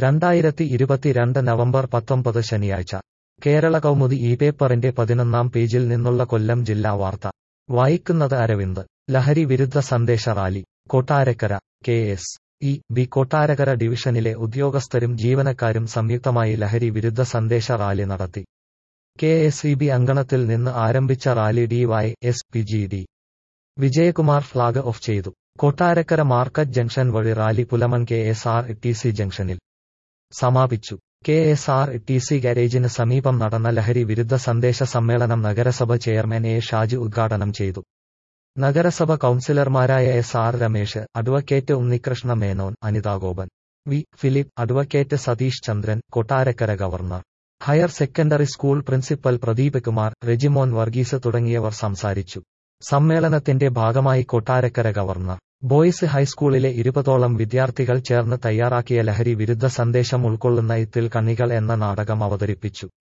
2022 November 19 ശനിയാഴ്ച കേരള കൗമുദി ഈ പേപ്പറിന്റെ 11-ാം പേജിൽ നിന്നുള്ള കൊല്ലം ജില്ലാ വാർത്ത വായിക്കുന്നത് അരവിന്ദ്. ലഹരി വിരുദ്ധ സന്ദേശ റാലി കൊട്ടാരക്കര. KSEB കൊട്ടാരക്കര ഡിവിഷനിലെ ഉദ്യോഗസ്ഥരും ജീവനക്കാരും സംയുക്തമായി ലഹരി വിരുദ്ധ സന്ദേശ റാലി നടത്തി. KSEB അങ്കണത്തിൽ നിന്ന് ആരംഭിച്ച rally DYSP GD Vijayakumar flag off ചെയ്തു. കൊട്ടാരക്കര മാർക്കറ്റ് ജംഗ്ഷൻ വഴി റാലി പുലമൺ KSRTC ജംഗ്ഷനിൽ സമാപിച്ചു. KSRTC ഗാരേജിന് സമീപം നടന്ന ലഹരി വിരുദ്ധ സന്ദേശ സമ്മേളനം നഗരസഭ ചെയർമാൻ A ഷാജി ഉദ്ഘാടനം ചെയ്തു. നഗരസഭ കൗൺസിലർമാരായ SR Ramesh, advocate Unnikrishna Menon, Anitha Gopan, V Philip, advocate Satheesh Chandran, Kottarakkara government higher secondary school principal Pradeep Kumar, Regimon Varghese തുടങ്ങിയവർ സംസാരിച്ചു. സമ്മേളനത്തിന്റെ ഭാഗമായി കൊട്ടാരക്കര ഗവർണർ ബോയ്സ് ഹൈസ്കൂളിലെ 20ഓളം വിദ്യാർത്ഥികൾ ചേർന്ന് തയ്യാറാക്കിയ ലഹരി വിരുദ്ധ സന്ദേശം ഉൾക്കൊള്ളുന്ന ഇത്തിൽ കണ്ണികൾ എന്ന നാടകം അവതരിപ്പിച്ചു.